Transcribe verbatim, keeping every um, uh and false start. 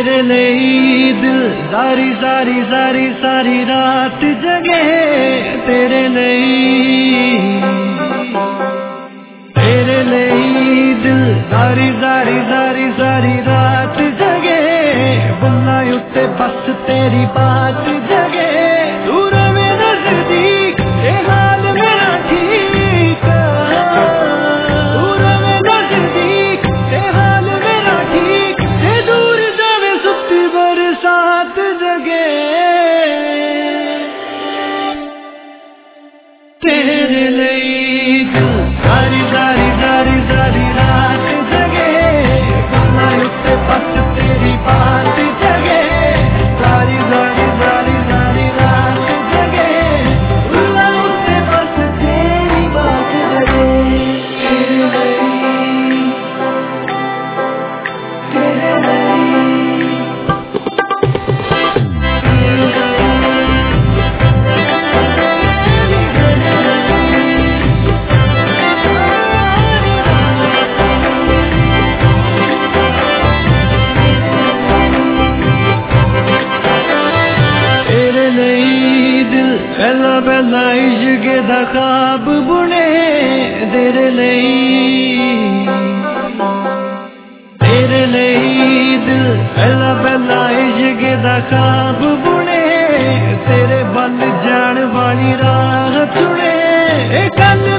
तेरे लिए दिल सारी सारी सारी सारी रात जगे, तेरे लिए तेरे लिए दिल सारी सारी सारी सारी रात जगे, बुल्ला उत्ते बस तेरी बात जगे। दूर में नजदीक ये हाल मेरा ठीक, दूर में नजदीक ये हाल मेरा ठीक, ये दूर जावे सुती बरसात जगे, तेरे लिए दिल सारी सारी सारी सारी रात जगे, बुल्ला उत्ते बस तेरी बात जगे, सारी सारी सारी सारी रात जगे, बुल्ला उत्ते बस तेरी बात जगे। तेरे लिए तेरे लिए पहला पहला इश्क दा ख्वाब बुने, तेरे लिए तेरे लिए दिल पहला पहला इश्क दा ख्वाब बुने, तेरे बल जान वाली राह चुने।